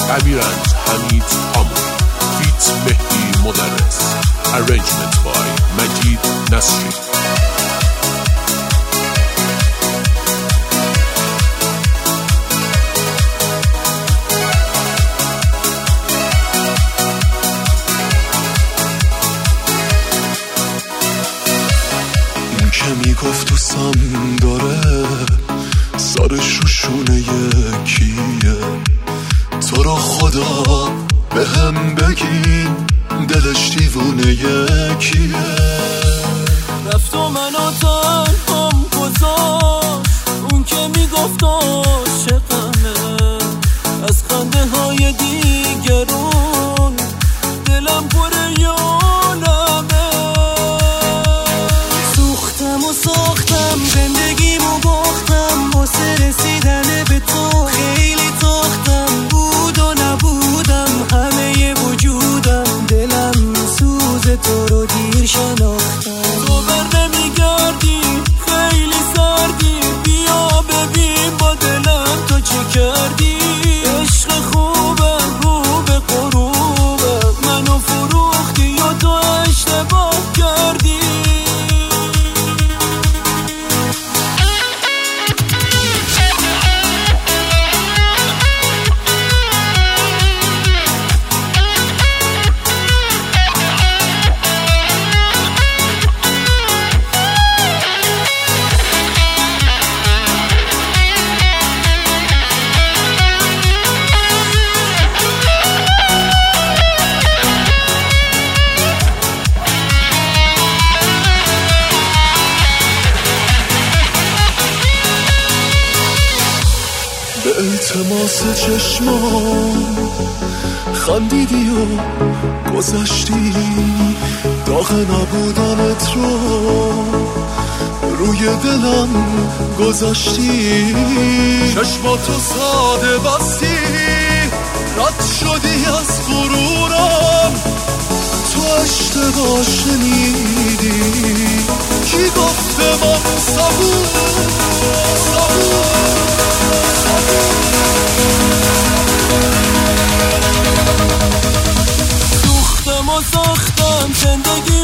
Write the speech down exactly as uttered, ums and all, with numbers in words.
امیرند حمید آمون، فیت مهدی مدرس، arrangement by مجید نصری. این که میگفت تو سم داره سرش رو شونه یکیه، تو رو خدا به هم بگین دلش دیوونه یکیه. رفت و منو تنهام گذاشت، اون که میگفت عاشقمه، از خنده های دیگرون دلم پر یالمه. سوختم و ساختم زندگیمو باختم، واسه رسیدن به تو خیلی تاختم، بود و نبودم همه وجودم، دلم سوز تو رو دیر شناختم. تو بر نمیگردی خیلی سردی، بیا ببین با دلم تو چه کردی. عشق خوبم رو به غروبم، منو فروختی یا تو اشتباه کردی. به التماس چشمان خندیدی و گذشتی، داغ نبودنت رو روی دلم گذاشتی. چشماتو ساده بستی، رد شدی از غرورم، تو اشتباه شنیدی. کی گفته من صبور صبور سوختم و ساختم زندگی